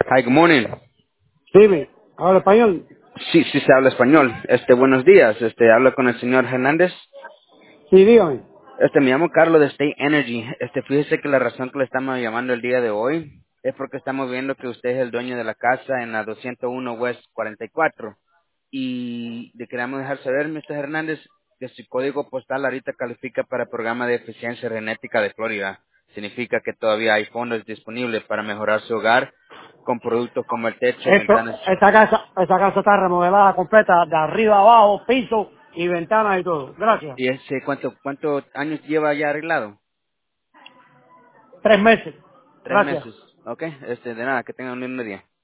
Hi, good morning. Dime, ¿habla español? Sí, sí se habla español. Buenos días. Hablo con el señor Hernández. Sí, dígame. Me llamo Carlos de State Energy. Fíjese que la razón que le estamos llamando el día de hoy es porque estamos viendo que usted es el dueño de la casa en la 201 West 44. Y le queremos dejar saber, Mr. Hernández, que su código postal ahorita califica para el programa de eficiencia energética de Florida. Significa que todavía hay fondos disponibles para mejorar su hogar con productos como el techo, ventanas. Esta casa está remodelada completa, de arriba a abajo, piso y ventanas y todo. Gracias. ¿Y cuántos años lleva ya arreglado? 3 meses. Tres Gracias. meses. Ok, de nada, que tengan un lindo día.